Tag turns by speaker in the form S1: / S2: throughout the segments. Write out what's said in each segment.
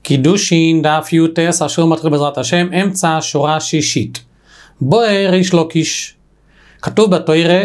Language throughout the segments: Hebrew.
S1: קידושין דף יוטס, אשר מתחיל בעזרת השם, אמצע שורה שישית. בוער ריש לוקיש. כתוב בתורה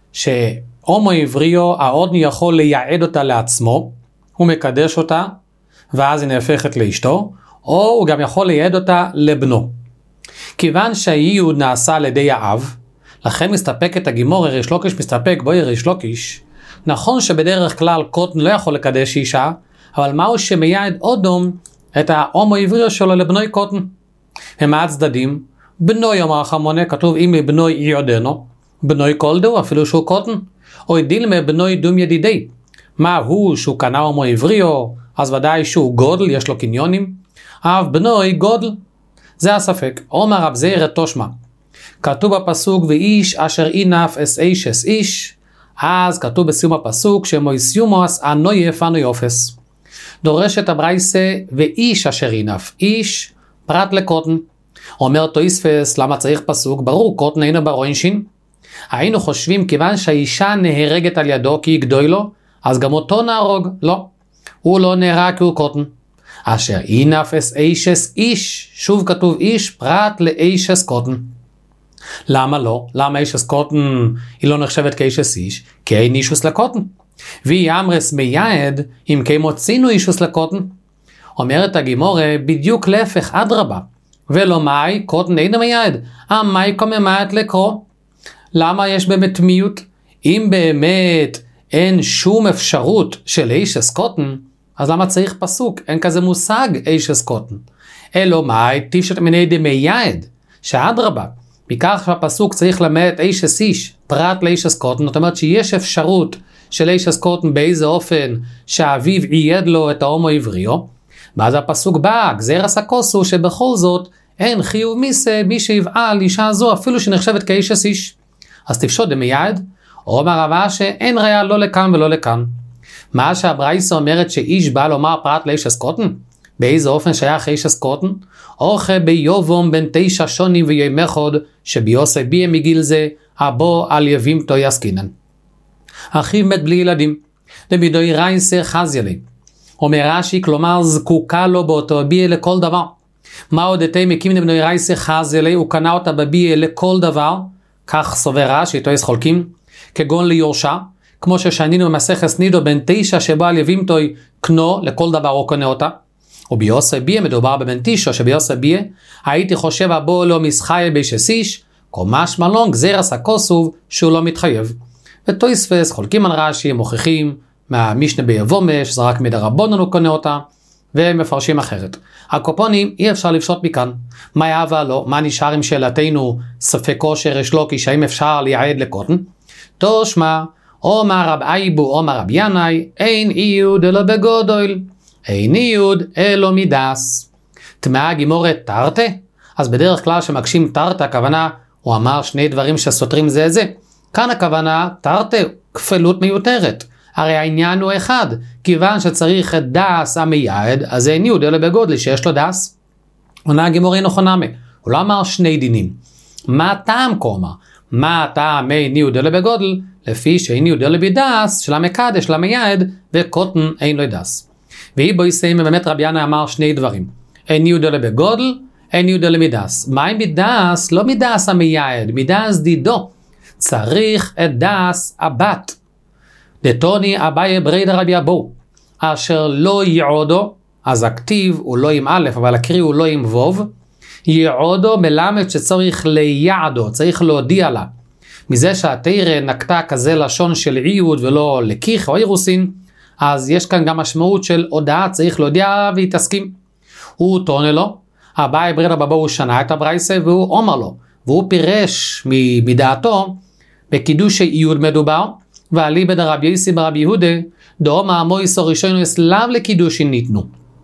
S1: שהומו עבריו, העודני יכול לייעד אותה לעצמו, הוא מקדש אותה, ואז היא נהפכת לאשתו, או הוא גם יכול לייעד אותה לבנו. כיוון שהייעוד נעשה על ידי האב, לכן מסתפקת הגימור, ריש לוקיש מסתפק בוער ריש לוקיש. נכון שבדרך כלל קוטן לא יכול לקדש אישה, אבל מהו שמייעד אודום את ההומו עבריו שלו לבנוי קוטן? ומה הצדדים? בנוי אמר חמונה, כתוב אם לבנוי ייעודנו, בנוי כל דו, אפילו שהוא קוטן, או דילמה בנוי דום ידידי. מה הוא שהוא קנה הומו עבריו, אז ודאי שהוא גודל, יש לו קניונים, אף בנוי גודל. זה הספק. אומר רב זעירא תושמע, כתוב בפסוק ואיש אשר אינף אס איש איש, אז כתוב בסיום הפסוק שמויסיומוס אנויף אנויופס. דורשת הברייסה ואיש אשר אינף, איש פרט לקוטן. אומר תויספס, למה צריך פסוק? ברור, קוטן אינו ברוינשין. היינו חושבים כיוון שהאישה נהרגת על ידו כי היא גדוי לו, אז גם אותו נהרוג. לא, הוא לא נהרג כי הוא קוטן. אשר אינף אס אישס איש, שוב כתוב איש פרט לאישס קוטן. למה לא? למה אישס קוטן היא לא נחשבת כאישס איש? כי אין אישוס לקוטן. והיא אמרס מייעד אם כמוצינו אישוס לקוטן. אומרת הגימורה בדיוק להפך, אדרבה. ולא מאי קוטן אין מייעד, מאי קוממאת לקרוא. למה יש באמת תמיות? אם באמת אין שום אפשרות של אישס קוטן, אז למה צריך פסוק? אין כזה מושג אישס קוטן. אלא מאי תפשט מני דמייעד, שאדרבה. מכך שהפסוק צריך למד אישס איש, פרט לאישס קוטן, זאת אומרת שיש אפשרות של אישס קוטן באיזה אופן שהאביו עייד לו את ההומו עבריו, ואז הפסוק בא, גזיר הסקוסו, שבכל זאת אין חיוב מיסה מי שיבעל אישה זו אפילו שנחשבת כאישס איש. אז תפשוט דמייעד, או מרבה שאין ראיה לא לכאן ולא לכאן. מה שהברייסה אומרת שאיש בא לומר פרט לאישס קוטן, באיזה אופן שייך אישס קוטן? אוכה ביובום בין 9 שונים ויום אחד, שביוסי ביה מגיל זה, הבו על יבים תוי עסקינן. אחיו מת בלי ילדים, דמידוי רייסה חזילי. אומר רש"י, כלומר זקוקה לו באותו ביה לכל דבר. מה עוד אתי מקים דמידוי רייסה חזילי, הוא קנה אותה בביה לכל דבר, כך סובר רש"י, תויס חולקים, כגון ליורשה, כמו ששנינו במסכת נידו בין 9 שבו על יבים תוי קנו, לכל דבר הוא קונה אותה. וביוסי ביה מדובר בבן 9 שביוסי ביה, הייתי חושב הבו לא מסחי בישס איש, קומש מלון גזיר הסקוסוב שהוא לא מתחייב. ותויספס חולקים על רש"י, מוכיחים מהמשנה ביבומש, זה רק מדרבנן הוא קונה אותה, והם מפרשים אחרת. הקופונים אי אפשר לפשוט מכאן. מה יהווה לו? מה נשאר עם שאלתנו ספק כושר ריש לוקיש, האם אפשר לייעד לקוטן? תושמע, אומר רב אייבו, אומר רב ינאי, אין ייעוד אלא בגודל. אין ייעוד אלו מידס. תמאה גימורת תרתה? אז בדרך כלל שמקשים תרתה, הכוונה, הוא אמר שני דברים שסותרים זה זה. כאן הכוונה, תרתה, כפלות מיותרת. הרי העניין הוא אחד, כיוון שצריך את דס המייעד, אז אין ייעוד אלו בגודל שיש לו דס. עונה גימורי נכונה מי, הוא לא אמר שני דינים. מה הטעם קומה? מה הטעם אין ייעוד אלו בגודל? לפי שאין ייעוד אלו בדס, של המקדש, למייעד, וקוטן אין לו דס. והיא בו יסיים, באמת רבי ינאי אמר שני דברים. אין ייעוד אלו בגודל, אין ייעוד אלו מדס. מה עם מדס? לא מדס המייעד, מדס דידו. צריך את דס הבת. דתוני אביי בריידא רבי אבו, אשר לא ייעודו, אז הכתיב הוא לא עם א', אבל הקריא הוא לא עם ווב, ייעודו מלמד שצריך לייעדו, צריך להודיע לה. מזה שהתורה נקטה כזה לשון של ייעוד ולא לקיח או אירוסין, אז יש כאן גם משמעות של הודעה, צריך להודיע והיא תסכים. הוא תונה לו, אביי בריידא רבי אבו הוא שנה את הברייסה והוא אומר לו, והוא פירש מדעתו, בקידוש ייעוד מדובר, ואליבא דרבי יוסי ברבי יהודה, דאמר המויס הראשון לאו לקידושין ניתנו.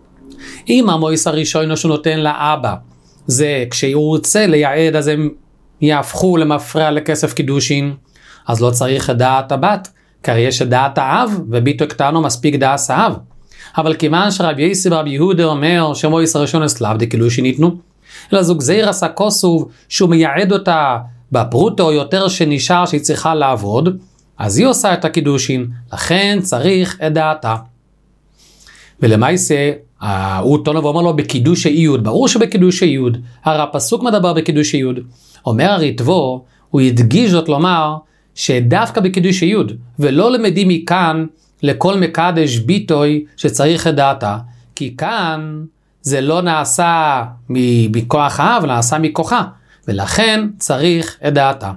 S1: אם המויס הראשון שהוא נותן לאבא, זה כשהוא רוצה לייעד, אז הם יהפכו למפרע לכסף קידושין, אז לא צריך את דעת הבת, כי יש את דעת האב, וביטו קטנו מספיק דעת האב. אבל כיוון שרבי יוסי ברבי יהודה אומר שמויס הראשון לאו לקידושין ניתנו, אלא זו גזיר הסקוסוב שהוא מייעד אותה בפרוטו או יותר שנשאר שהיא צריכה לעבוד, אז היא עושה את הקידושין, לכן צריך את דעתה. ולמעשה, הוא טוען ואומר לו בקידוש איוד, ברור שבקידוש איוד, הרי הפסוק מדבר בקידוש איוד. אומר הריטבו, הוא ידגיש זאת לומר, שדווקא בקידוש איוד, ולא למדים מכאן לכל מקדש ביטוי שצריך את דעתה, כי כאן זה לא נעשה מכוח האב, נעשה מכוחה, ולכן צריך את דעתה.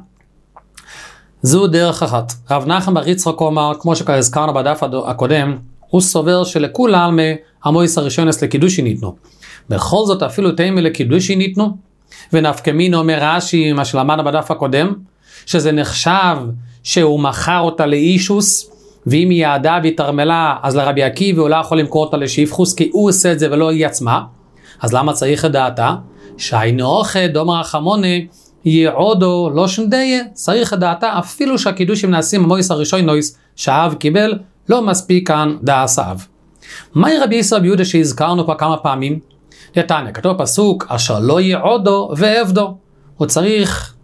S1: זו דרך אחת. רב נחמן בר יצחק אומר, כמו שכבר הזכרנו בדף הקודם, הוא סובר שלכולם המויס הראשונס לקידושי ניתנו. בכל זאת אפילו תימי לקידושי ניתנו, ונפקמינו אומר רש"י, מה שלמדנו בדף הקודם, שזה נחשב שהוא מכר אותה לאישוס, ואם היא יעדה והתרמלה, אז לרבי עקיבא הוא לא יכול למכור אותה לשפחוס, כי הוא עושה את זה ולא היא עצמה. אז למה צריך את דעתה? שהיינו אוכל, דומר החמוני, יעודו לא שנדיה, צריך את דעתה, אפילו שהקידושים נעשים המויס הראשון נויס, שהאב קיבל, לא מספיק כאן דעס האב. מהי רבי ישראל רבי יהודה שהזכרנו פה כמה פעמים? יתניא, כתוב פסוק, אשר לא יעודו ועבדו. הוא צריך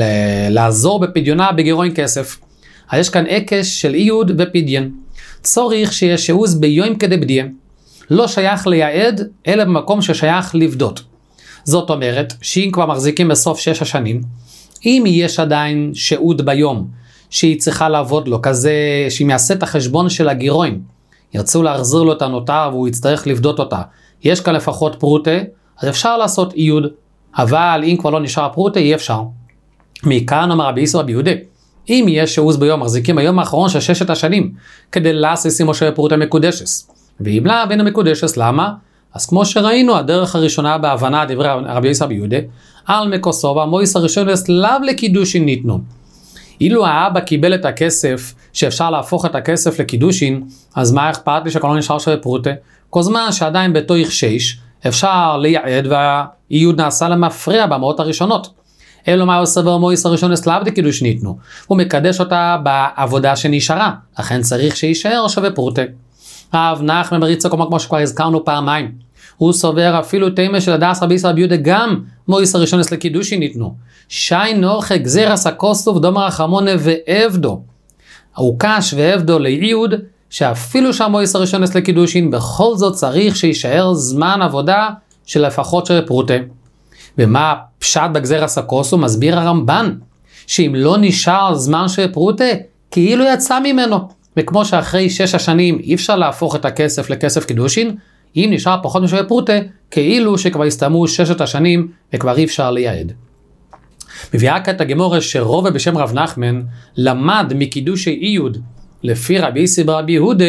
S1: לעזור בפדיונה בגירעון כסף. אז יש כאן עקש של איוד ופדיון. צריך שיש שעוז ביום כדבדיה. לא שייך לייעד, אלא במקום ששייך לבדות. זאת אומרת, שאם כבר מחזיקים בסוף 6 השנים, אם יש עדיין שעוד ביום, שהיא צריכה לעבוד לו, כזה שאם יעשה את החשבון של הגירעון, ירצו להחזיר לו את הנותר והוא יצטרך לבדות אותה, יש כאן לפחות פרוטה, אז אפשר לעשות איוד, אבל אם כבר לא נשאר פרוטה, אי אפשר. מכאן אומר רבי ישראל רבי יהודה, אם יש שעוז ביום, מחזיקים ביום האחרון של 6 השנים, כדי להסיסים או שפרוטה מקודשס. ואם לא, ואינו מקודשס, למה? אז כמו שראינו, הדרך הראשונה בהבנה דברי רבי ישראל רבי יהודה, על מקוסוב, המויס הראשונס לאו לקידושין ניתנו. אילו האבא קיבל את הכסף, שאפשר להפוך את הכסף לקידושין, אז מה אכפת לי שכל לא נשאר שווה פרוטה? כל זמן שעדיין בתוך 6, אפשר לייעד והאיוד נעשה למפריע במאות הראשונות. אלו מה עושה והמויס הראשונס לאו לקידושין ניתנו. הוא מקדש אותה בעבודה שנשארה, לכן צריך שישאר שווה פרוטה. רב נחמן בר יצחק כמו שכבר הזכרנו פעמיים, הוא סובר אפילו תימה של הדס רבי ישראל רבי יהודה גם מויס הראשונס לקידושין ניתנו. שי נורך גזירס הכוסוף דומר החמונה ועבדו. הוא קש ועבדו לאיוד, שאפילו שהמויס הראשונס לקידושין, בכל זאת צריך שישאר זמן עבודה של לפחות של פרוטה. ומה פשט בגזירס הכוסוף? מסביר הרמב"ן, שאם לא נשאר זמן של פרוטה, כאילו יצא ממנו. וכמו שאחרי 6 השנים אי אפשר להפוך את הכסף לכסף קידושין, אם נשאר פחות משווה פרוטה, כאילו שכבר הסתיימו 6 השנים וכבר אי אפשר לייעד. מביאה כעת הגמורה שרובה בשם רב נחמן למד מקידושי איוד לפי רבי ישראל רבי יהודה,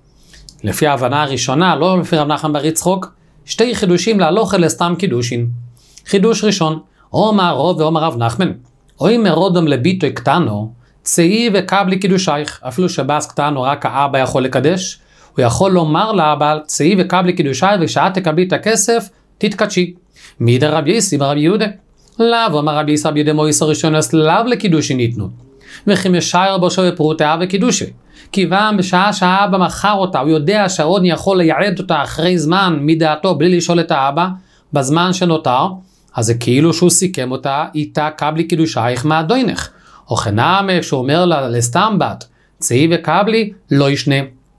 S1: לפי ההבנה הראשונה, לא לפי רב נחמן בר יצחק, 2 חידושים להלוכה לסתם קידושין. חידוש ראשון, אומר רוב ואומר רב נחמן, אוי מרודום לביטוי קטנו, צאי וקבלי קידושייך, אפילו שבאס קטנו רק האבא יכול לקדש, הוא יכול לומר לאבא, צאי וקבלי קידושייך, ושאת תקבלי את הכסף, תתקדשי. מידי רבי ישראל רבי יהודה. לאו אמר רבי ישראל רבי יהודה מויס הראשונס לאו לקידושי ניתנו. וכי משייר בו שווה פרוטה וקידושי. כיוון בשעה שהאבא מכר אותה, הוא יודע שהעוד יכול לייעד אותה אחרי זמן מדעתו בלי לשאול את האבא, בזמן שנותר, אז זה כאילו שהוא סיכם אותה, איתה קבלי קידושייך מהדוינך. או חנם שהוא אומר לה לסתם בת, צאי וקבלי לא ישנה.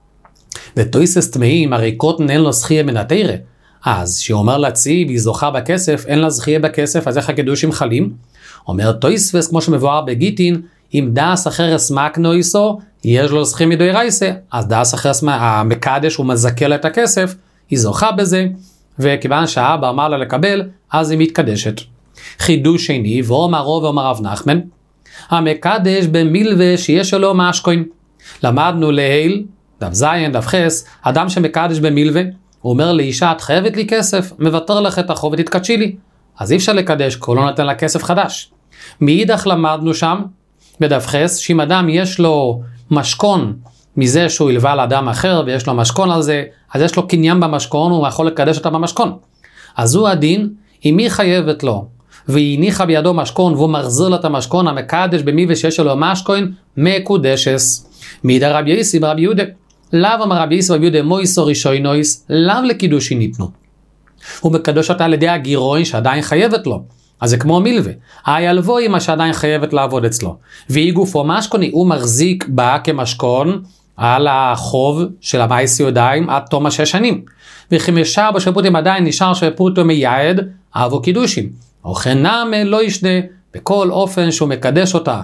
S1: ותויסס תמאים, הרי קוטן אין לו זכייה מן התירה. אז שהיא אומר לה צאי והיא זוכה בכסף, אין לה זכייה בכסף, אז איך הקידושים חלים? אומר תויסס, כמו שמבואר בגיטין, אם דאס אחרס מקנויסו, יש לו זכייה מדוי רייסה, אז דאס אחרס המקדש הוא מזכה לה את הכסף, היא זוכה בזה, וכיוון שהאבא אמר לה לקבל, אז היא מתקדשת. חידוש שני, ואומר רוב ואומר רב נחמן, המקדש במילווה שיש לו משכוין. למדנו להיל, דף זין, דף חס, אדם שמקדש במילווה, הוא אומר לאישה, את חייבת לי כסף, מוותר לך את החוב ותתקדשי לי. אז אי אפשר לקדש, כל לא נתן לה כסף חדש. מאידך למדנו שם, בדף חס, שאם אדם יש לו משכון, מזה שהוא ילווה לאדם אחר, ויש לו משכון על זה, אז יש לו קניין במשכון, הוא יכול לקדש אותה במשכון. אז הוא הדין, אם היא חייבת לו, והיא הניחה בידו משכון, והוא מחזיר לה את המשכון, המקדש במי ושיש לו משכון, מקודשס. מידי רבי ישראל רבי יהודה. לאו אמר רבי ישראל רבי יהודה מויסו ראשונויס, לאו לקידושין ניתנו. הוא מקדש אותה על ידי הגירעון שעדיין חייבת לו. אז זה כמו מילווה. הילבו היא מה שעדיין חייבת לעבוד אצלו. והיא גופו משכוני, הוא מחזיק בה כמשכון, על החוב של המייס יהודיים עד תום 6 שנים. וכי משאר בשפוטים עדיין נשאר שפוטו מייעד אבו קידושים. או כן נעמה לא ישנה בכל אופן שהוא מקדש אותה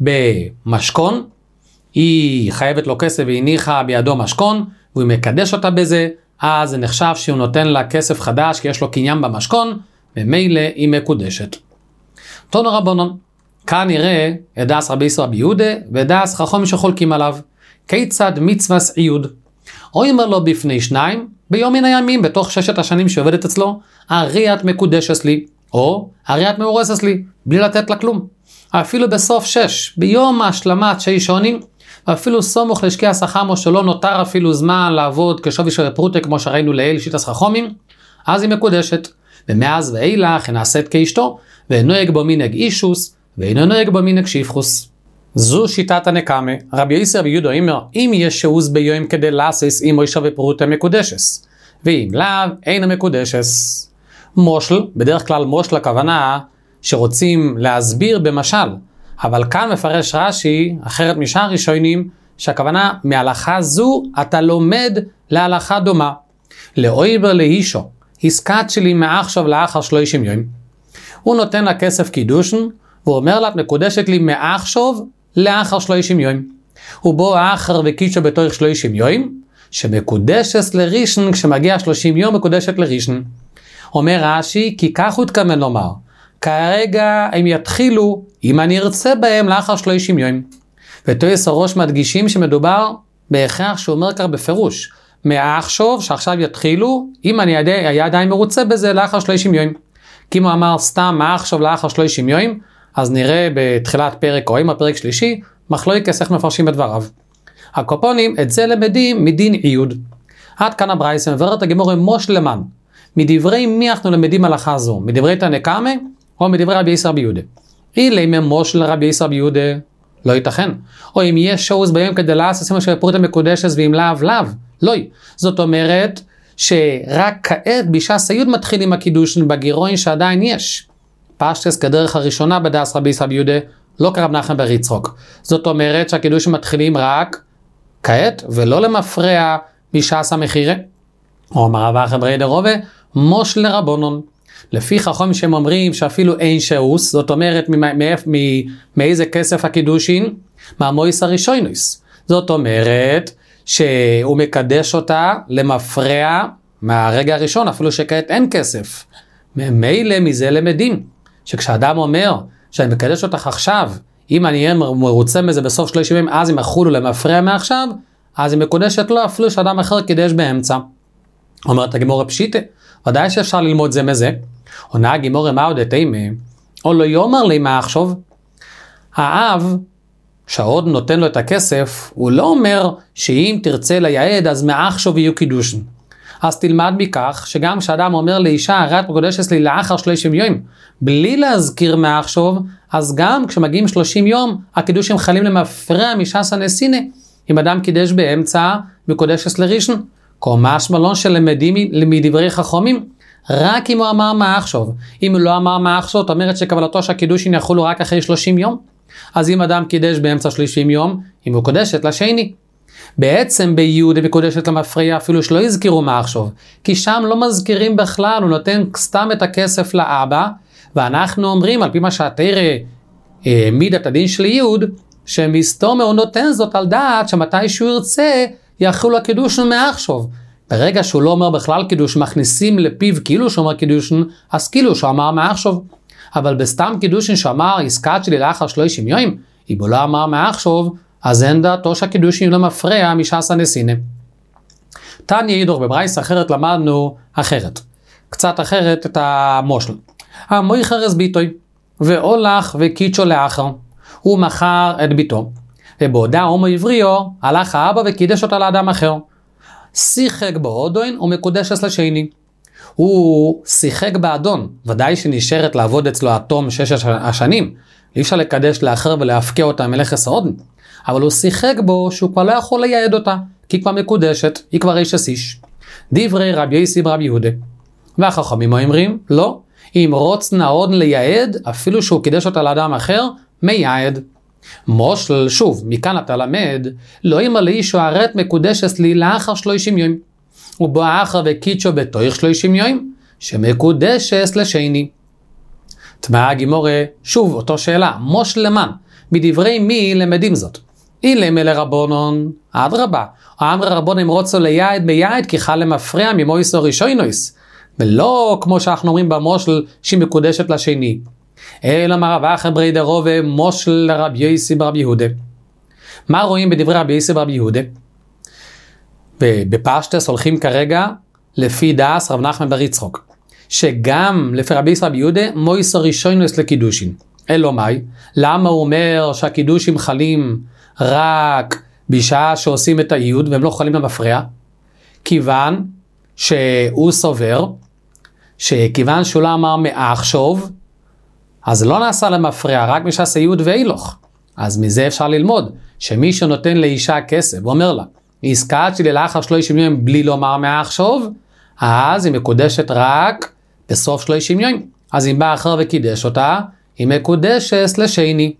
S1: במשכון, היא חייבת לו כסף והניחה בידו משכון, והוא מקדש אותה בזה, אז זה נחשב שהוא נותן לה כסף חדש כי יש לו קניין במשכון, ומילא היא מקודשת. תנו רבונון, כאן נראה את דאס רבי ישראל רבי יהודה ודאס חכמים שחולקים עליו. כיצד מצווה עיוד? או אומר לו בפני 2, ביום מן הימים בתוך 6 השנים שעובדת אצלו, הרי את מקודשת לי, או הרי את מאורסת לי, בלי לתת לה כלום. אפילו בסוף 6, ביום השלמת 6 שנים, ואפילו סמוך לשקיע סחמו שלא נותר אפילו זמן לעבוד כשווי של פרוטה כמו שראינו לעיל שיטת חכמים, אז היא מקודשת. ומאז ואילך היא נעשית כאשתו, ונוהג בו מנהג אישוס, ואינו נוהג בו מנהג שיפחוס. זו שיטת הנקמה. רבי ישראל רבי יהודה אומר, אם יש שעוז ביום כדי לעשס אם מוישה ופרוטה מקודשס, ואם לאו אינה מקודשס. מושל, בדרך כלל מושל הכוונה שרוצים להסביר במשל, אבל כאן מפרש רש"י, אחרת משאר ראשונים, שהכוונה מהלכה זו אתה לומד להלכה דומה. לאויבר לאישו, הסקת שלי מעכשיו לאחר 30 יום. הוא נותן לה כסף קידושן, והוא אומר לה, את מקודשת לי מעכשיו לאחר 30 יום. הוא בוא האחר וקידשו בתוך 30 יום, שמקודשת לראשון, כשמגיע 30 יום מקודשת לראשון. אומר רש"י, כי כך הוא התכוון לומר, כרגע הם יתחילו, אם אני ארצה בהם לאחר 30 יום. ותויס הראש מדגישים שמדובר בהכרח שהוא אומר כך בפירוש, מעכשיו שעכשיו יתחילו, אם אני היה עדיין מרוצה בזה לאחר 30 יום. כי אם הוא אמר סתם מעכשיו לאחר 30 יום, אז נראה בתחילת פרק או עם הפרק שלישי, מחלוקת איך מפרשים את דבריו. הקופונים את זה למדים מדין עיוד. עד כאן הברייתא מבארת הגמרא מושלמן. מדברי מי אנחנו למדים הלכה זו? מדברי תנקמה או מדברי רבי ישראל רבי יהודה? אילמה מושל רבי ישראל רבי יהודה לא ייתכן. או אם יש שעוז ביום כדי לעשות מה שפרוטה מקודשת ואם לאו. לא. זאת אומרת שרק כעת בשעת היוד מתחילים הקידושין בגירעון שעדיין יש. פשטס כדרך הראשונה בדאס רבי ישראל רבי יהודה לא כרב נחמן בר יצחק. זאת אומרת שהקידושין מתחילים רק כעת ולא למפרע בשעת המחירה. או אמר רב אחא ברי דרובה מושל לרבונון. לפי חכמים שהם אומרים שאפילו אין שעוס, זאת אומרת מאיזה כסף הקידושין? מהמויס הראשונוס. זאת אומרת שהוא מקדש אותה למפרע מהרגע הראשון, אפילו שכעת אין כסף. ממילא מזה למדים, שכשאדם אומר שאני מקדש אותך עכשיו, אם אני אהיה מרוצה מזה בסוף 30 ימים, אז אם יחולו למפרע מעכשיו, אז היא מקודשת לו אפילו שאדם אחר קידש באמצע. אומרת הגמרא פשיטה, ודאי שאפשר ללמוד זה מזה. עונה הגמרא מה עוד תימא, או לא יאמר לי מה עכשיו? האב, שעוד נותן לו את הכסף, הוא לא אומר שאם תרצה לייעד אז מעכשיו יהיו קידושין. אז תלמד מכך שגם כשאדם אומר לאישה, הרי את מקודשת לי לאחר 30 יום, בלי להזכיר מעכשיו, אז גם כשמגיעים 30 יום, הקידושים חלים למפרע משעס הנסינה. אם אדם קידש באמצע, מקודשת לראשון. קומש מלון שלמדים מדברי חכמים, רק אם הוא אמר מעכשיו. אם הוא לא אמר מעכשיו, זאת אומרת שקבלתו שהקידושין יחולו רק אחרי 30 יום. אז אם אדם קידש באמצע 30 יום, היא מקודשת לשני. בעצם ביהודה מקודשת למפרע אפילו שלא יזכירו מעכשיו, כי שם לא מזכירים בכלל, הוא נותן סתם את הכסף לאבא, ואנחנו אומרים על פי מה שהתורה מידת הדין של יהוד, שמסתום הוא נותן זאת על דעת שמתי שהוא ירצה, יחולו הקידושין מעכשיו. ברגע שהוא לא אומר בכלל קידוש, מכניסים לפיו כאילו שהוא אומר קידושין, אז כאילו שהוא אמר מעכשיו. אבל בסתם קידושין שאמר, עסקת שלי לאחר 30 יום, אם הוא לא אמר מעכשיו, אז אין דעתו שהקידושין לא מפרע משעס הנסינה. תניא אידך בברייתא אחרת למדנו אחרת. קצת אחרת את המושל. המויכר את ביתוי, והולך וקידשו לאחר. הוא מכר את ביתו. ובעודה הומו עבריו, הלך האבא וקידש אותה לאדם אחר. שיחק באודוין ומקודשת לשני. הוא שיחק באדון, ודאי שנשארת לעבוד אצלו עד תום 6 השנים. אי אפשר לקדש לאחר ולהפקיע אותה מלכס האודן. אבל הוא שיחק בו שהוא כבר לא יכול לייעד אותה, כי היא כבר מקודשת, היא כבר איש. דברי רבי יוסי ברבי יהודה. והחכמים אומרים, לא, אם רוצנה האודן לייעד, אפילו שהוא קידש אותה לאדם אחר, מייעד. מושל, שוב, מכאן אתה למד, לא אימא לאישו הרט מקודשת לי לאחר 30 יום. ובו האחר וקידשו בתוך 30 יום, שמקודשת לשני. תמאה הגימורה, שוב, אותו שאלה, מושל למן, מדברי מי למדים זאת? אילם אלה רבונון, אדרבה, האמר רבונם רוצו ליעד ביעד כי חל למפרע ממויסו ראשונויס, ולא כמו שאנחנו אומרים במושל שהיא מקודשת לשני. אלא מרבה חברי דרובה מושל לרבי יוסי ברבי יהודה. מה רואים בדברי רבי יוסי ברבי יהודה? ובפשטס הולכים כרגע לפי דאס רב נחמן בר יצחוק, שגם לפי רבי יוסי ברבי יהודה מויסו ראשונויס לקידושין. אלו מאי? למה הוא אומר שהקידושים חלים רק בשעה שעושים את האיוד והם לא חלים למפרע? כיוון שהוא סובר שכיוון שהוא לא אמר מעכשיו, אז לא נעשה למפרע רק בשעה איוד ואילוך. אז מזה אפשר ללמוד שמי שנותן לאישה כסף ואומר לה עסקת שלי לאחר 30 יום בלי לומר מעכשיו, אז היא מקודשת רק בסוף 30 יום. אז אם בא אחר וקידש אותה, היא מקודשת לשני.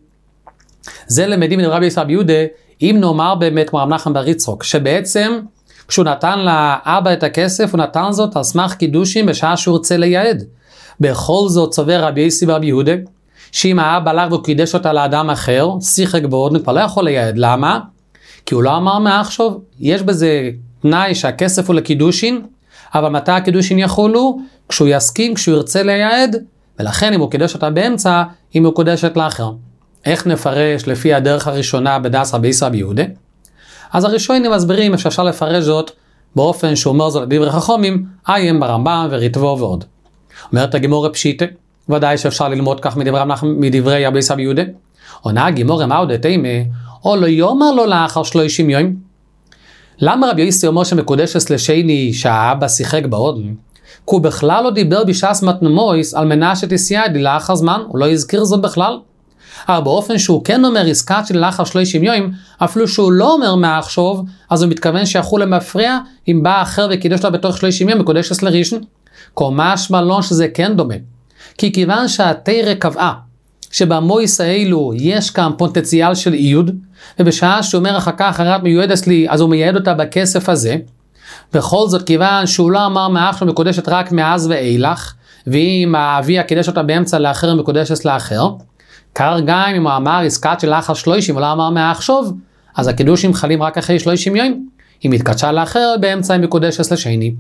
S1: זה למדים מדברי רבי יוסי ברבי יהודה, אם נאמר באמת כמו רב נחמן בר יצחוק, שבעצם כשהוא נתן לאבא את הכסף, הוא נתן זאת על סמך קידושים בשעה שהוא רוצה לייעד. בכל זאת סובר רבי יוסי ברבי יהודה, שאם האבא הלך וקידש אותה לאדם אחר, שיחק בעוד, כבר לא יכול לייעד. למה? כי הוא לא אמר מעכשיו, יש בזה תנאי שהכסף הוא לקידושין, אבל מתי הקידושין יחולו? כשהוא יסכים, כשהוא ירצה לייעד, ולכן אם הוא קידש אותה באמצע, היא מקודשת לאחר. איך נפרש לפי הדרך הראשונה בדאס רבי יוסי ברבי יהודה? אז הראשונים מסבירים שאפשר לפרש זאת באופן שהוא אומר זאת לדברי חכמים, עיין ברמב"ם וריטב"א ועוד. אומרת הגימורה פשיטה, ודאי שאפשר ללמוד כך מדברי רבי יוסי ברבי יהודה. עונה הגימורה מה עוד תימה, או לא יאמר לו לאחר 30 יום. למה רבי יוסי אומר שמקודשת לשני שהאבא שיחק בעוד? כי הוא בכלל לא דיבר בשעס מתנמויס על מנה שתסייעד לאחר זמן, הוא לא הזכיר זאת בכלל. אבל באופן שהוא כן אומר עסקת שלי לאחר 30 יום, אפילו שהוא לא אומר מעכשיו, אז הוא מתכוון שיחול למפרע, אם בא אחר וקידש לה בתוך 30 יום, מקודשת לראשון. משמע לו שזה כן דומה. כי כיוון שהתורה קבעה, שבמויס האלו יש כאן פוטנציאל של איוד, ובשעה שהוא אומר אחר כך הרב מיועדת לי, אז הוא מייעד אותה בכסף הזה, בכל זאת כיוון שהוא לא אמר מעכשיו מקודשת רק מאז ואילך, ואם האבי הקידש אותה באמצע לאחר מקודשת לאחר, כך גם אם הוא אמר עסקת של לאחר 30 ולא אמר מעכשיו, אז הקידושים חלים רק אחרי 30 יום, אם התקדשה לאחר באמצע היא מקודשת לשני.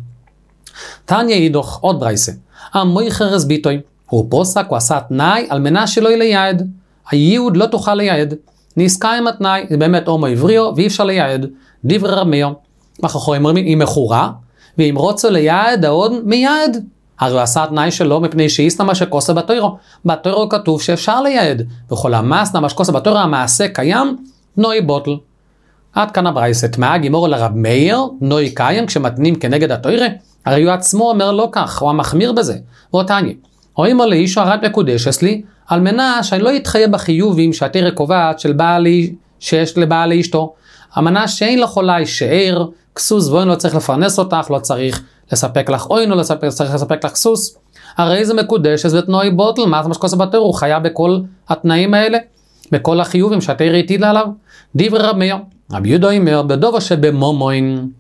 S1: תניא אידוך עוד ברייסה, המויכר הסביטוי, הוא פוסק, הוא עשה תנאי על מנה שלא לייעד. הייעוד לא תוכל לייעד. נעסקה עם התנאי, זה באמת הומו עבריו, ואי אפשר לייעד. דברי רב מאיר. אחרי אומרים, היא מכורה, ואם רוצה לייעד, העוד מייעד. הרי הוא עשה תנאי שלו, מפני שאיסנא מה שקוסה בתוירו. בתוירו כתוב שאפשר לייעד. וכל המסנא מה שקוסה בתוירו, המעשה קיים, נוי בוטל. עד כאן הברייסה, תמאה הגימורה לרב מאיר, נוי קיים, כשמתנים כנגד התוירה. הרי הוא עצמו אומר לא כך, הוא המחמיר בזה. ואותניה. רואים על אישו הרת מקודשת לי, על מנה שאני לא אתחייב בחיובים שהתורה קובעת שיש לבעל לאשתו. המנה שאין לך אולי שאר, כסוס ואין לא צריך לפרנס אותך, לא צריך לספק לך אוין, לא צריך לספק לך כסוס. הרי זה מקודשת ותנוי בוטל, מה זה משקוס בתורה? הוא חיה בכל התנאים האלה, בכל החיובים שהתורה הטילה עליו. דברי רב מאיר, רבי יהודה אומר, בדובר שבמומוין,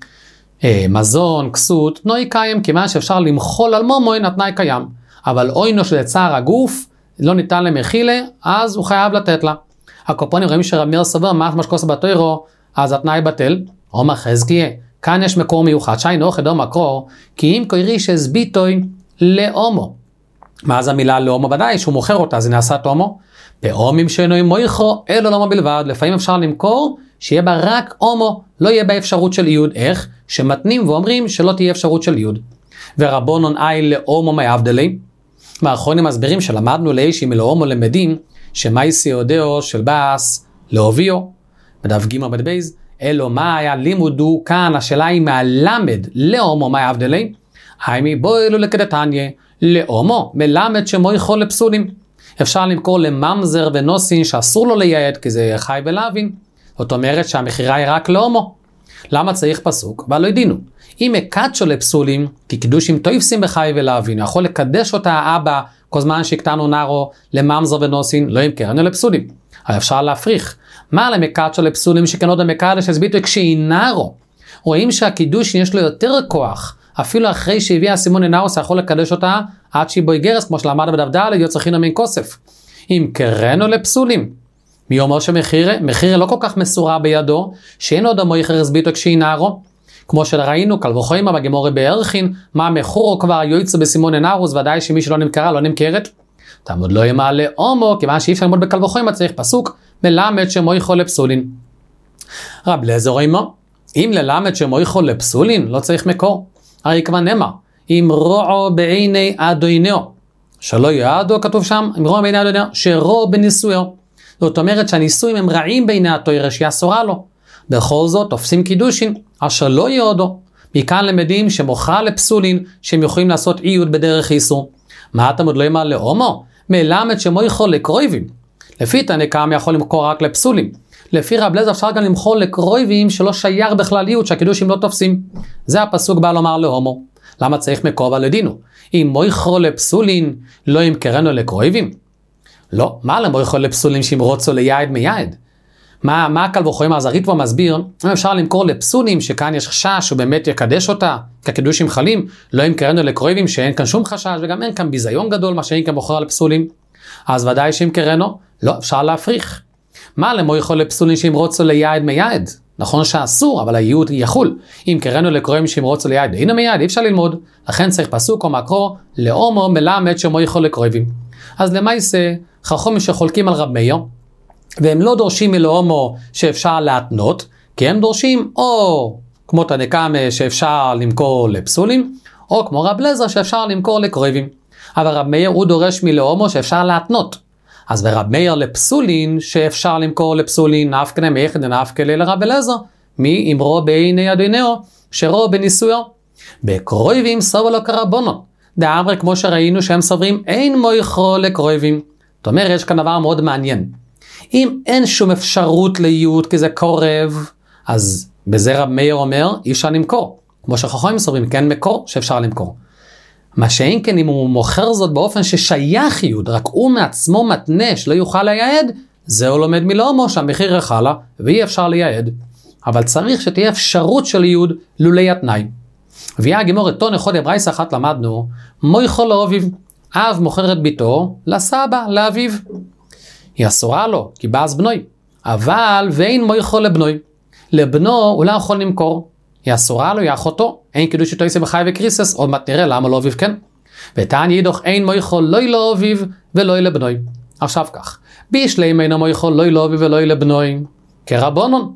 S1: מזון, כסות, תנוי קיים, כיוון שאפשר למחול על מומוין, התנאי קיים. אבל אוינו של צער הגוף, לא ניתן למחילה, אז הוא חייב לתת לה. הקופונים רואים שרב מאיר סובר, מה משקוס בתוירו, אז התנאי בטל. אומר חזקיה, כאן יש מקור מיוחד, שהיינו חדו מקור, כי אם קוירי שהסביטוי לאומו. מה זה המילה לאומו? ודאי שהוא מוכר אותה, זה נעשה תומו. באומים שאינו מויכו, אלו לאומו בלבד. לפעמים אפשר למכור, שיהיה בה רק אומו, לא יהיה בה אפשרות של איוד. איך? שמתנים ואומרים שלא תהיה אפשרות של איוד. ורבונון אי לאומו מהבדלי. מהאחרונים מסבירים שלמדנו לאישי מלאומו למדים, שמאי סיודאו של באס להוביו, בדף ג' בדבייז, אלו מה היה לימודו כאן, השאלה היא מהלמד לאומו מה יבדלי, הימי בו אלו לקדתניה, לאומו מלמד שמו יכול לפסולים. אפשר למכור לממזר ונוסין שאסור לו לייעד, כי זה חי ולהבין, זאת אומרת שהמחירה היא רק לאומו. למה צריך פסוק? ולא ידינו. אם הקדשו לפסולים, כי קידושים תויפסים בחי ולהבין, יכול לקדש אותה האבא כל זמן שהקטנו נערו לממזר ונוסין, לא ימכרנו לפסולים. אבל אפשר להפריך. מה למקד של פסולים שכן עוד המקד שהסביתו כשאינרו? רואים שהקידוש יש לו יותר כוח, אפילו אחרי שהביאה סימון אינרוס יכול לקדש אותה עד שהיא בוי גרס, כמו שלמד בדף ד' יוצא מן כוסף. אם קראנו לפסולים, מי אומר שמחיר לא כל כך מסורה בידו, שאין עוד המויכר הסביתו כשאינרו, כמו שראינו, קל וחומר בגמורה בערכין, מה מחורו כבר יועצו בסימון אינרוס, ודאי שמי שלא נמכרה לא נמכרת. תעמוד לא ימעלה הומו, כיוון שאי אפשר ללמוד בקל וחומר צריך פסוק, מלמד שמויכו לפסולין. רב אליעזר אומר, אם ללמד שמויכו לפסולין, לא צריך מקור. הרי כבר נאמר, אם רועו בעיני אדוניו, שלא יעדו, כתוב שם, אם רועו בעיני אדוניו, שרועו בניסויו. זאת אומרת שהניסויים הם רעים בעיני התורה שהיא אסורה לו. בכל זאת, תופסים קידושין, אשר לא יעדו. מכאן למדים שמוכרה לפסולין, שהם יכולים לעשות עיוד בדרך איסור. מה אתה עוד לא יאמר להומו? מלמד שמויכו לקרויבים. לפי תנקם יכול למכור רק לפסולים. לפי רב אליעזר אפשר גם למכור לקרויבים שלא שייך בכלל עיוד, שהקידושים לא תופסים. זה הפסוק בא לומר להומו. למה צריך מקור ולדינו? אם מויכו לפסולין, לא ימכרנו לקרויבים? לא, מה למויכו לפסולין שאם רוצו ליעד מיעד? מה הקל וחומר הזרית כבר מסביר? אם אפשר למכור לפסולים שכאן יש חשש שהוא באמת יקדש אותה, כי הקידושים חלים, לא ימכרנו לקרויבים שאין כאן שום חשש וגם אין כאן ביזיון גדול מה שאין כאן מוכר לפסולים. אז ודאי שימכרנו, לא, אפשר להפריך. מה למויכו לפסולים שאם רוצו ליעד מיעד? נכון שאסור, אבל הייעוד יחול. אם קראנו לקרואים שאם רוצו ליעד אינו מיעד, אי אפשר ללמוד. לכן צריך פסוק או מקרו, לאומו מלמד שמויכו לקרויבים. אז למעשה, חכמים שחולקים על רב מאיר, והם לא דורשים מלאומו שאפשר להתנות, כי הם דורשים או כמו תנקם שאפשר למכור לפסולים, או כמו רב אליעזר שאפשר למכור לקרויבים. אבל רב מאיר הוא דורש מלאומו שאפשר להתנות. אז ורב מאיר לפסולין שאפשר למכור לפסולין, נפקנה מייחד נפקלה לרב אליעזר, מי אמרו בעיני אדוניו, שרו בניסויו. בקרויבים סובו לו כרבונו. דאמר כמו שראינו שהם סוברים אין מויכו לקרויבים. זאת אומרת, יש כאן דבר מאוד מעניין. אם אין שום אפשרות לייעוד כי זה קורב, אז בזה רב מאיר אומר אי אפשר למכור. כמו שחכמים סוברים, כן מקור שאפשר למכור. מה שאין כן אם הוא מוכר זאת באופן ששייך ייעוד, רק הוא מעצמו מתנה שלא יוכל לייעד, זהו לומד מלאומו שהמחיר החלה ואי אפשר לייעד. אבל צריך שתהיה אפשרות של ייעוד לולי התנאי. ויה הגמור את תון אחד ברייסה אחת למדנו, מויכו לאביו, אב מוכר את ביתו לסבא, לאביו. היא אסורה לו, כי באז בנוי. אבל ואין מויכו לבנוי. לבנו הוא לא יכול למכור. היא אסורה לו, היא אחותו. אין קידוש איתו יסי בחי וקריסס, עוד מעט נראה למה לא אביו כן. ותען יידוך אין מויכו לא לאביו ולא לבנוי. עכשיו כך, בישלם אינו מויכו לא לאביו ולא לבנוי. כרבונון.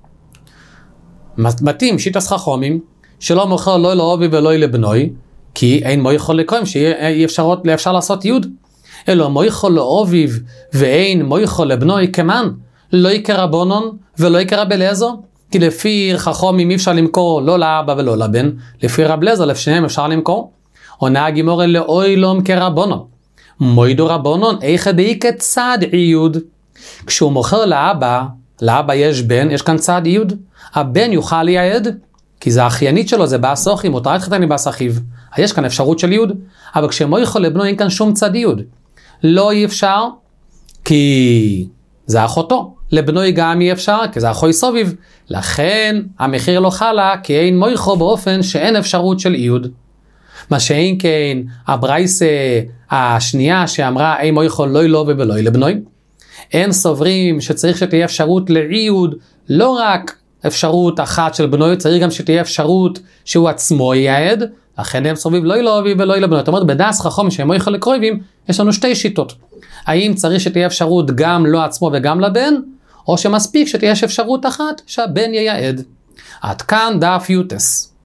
S1: מתאים שיטס חכמים, שלא מוכר לא לאביו ולא לבנוי, כי אין מויכו לקרוים, שאי אפשר לעשות ייעוד. אלו מויכו לאביו ואין מויכו לבנוי כמן, לא יקרא רבונון ולא יקרא רב אליעזר, כי לפי חכמים אי אפשר למכור לא לאבא ולא לבן, לפי רב אליעזר לפשניהם אפשר למכור. עונה הגמרא לאוילום כרבונון, מוידו רבונון איך דאי כצד עיוד. כשהוא מוכר לאבא יש בן, יש כאן צד עיוד, הבן יוכל לייעד, כי זה האחיינית שלו, זה באסוכי, מותר להתחתן באסכיו, יש כאן אפשרות של ייעוד, אבל כשמויכו לבנו אין כאן שום צד ייעוד. לא אי אפשר, כי זה אחותו. לבנוי גם אי אפשר, כי זה אחוי סוביב. לכן המחיר לא חלה, כי אין מויכו באופן שאין אפשרות של ייעוד. מה שאין כן, הברייסה השנייה שאמרה אין מויכו לא ילובי ולא לבנוי. הם סוברים שצריך שתהיה אפשרות לייעוד, לא רק אפשרות אחת של בנוי, צריך גם שתהיה אפשרות שהוא עצמו ייעד, לכן הם סוביב לא ילובי ולא לבנוי. זאת אומרת, בדס חכם שהם מויכו לקרויבים, יש לנו שתי שיטות. האם צריך שתהיה אפשרות גם לו עצמו וגם לבן, או שמספיק שתהיה אפשרות אחת שהבן ייעד. עד כאן דף יוטס.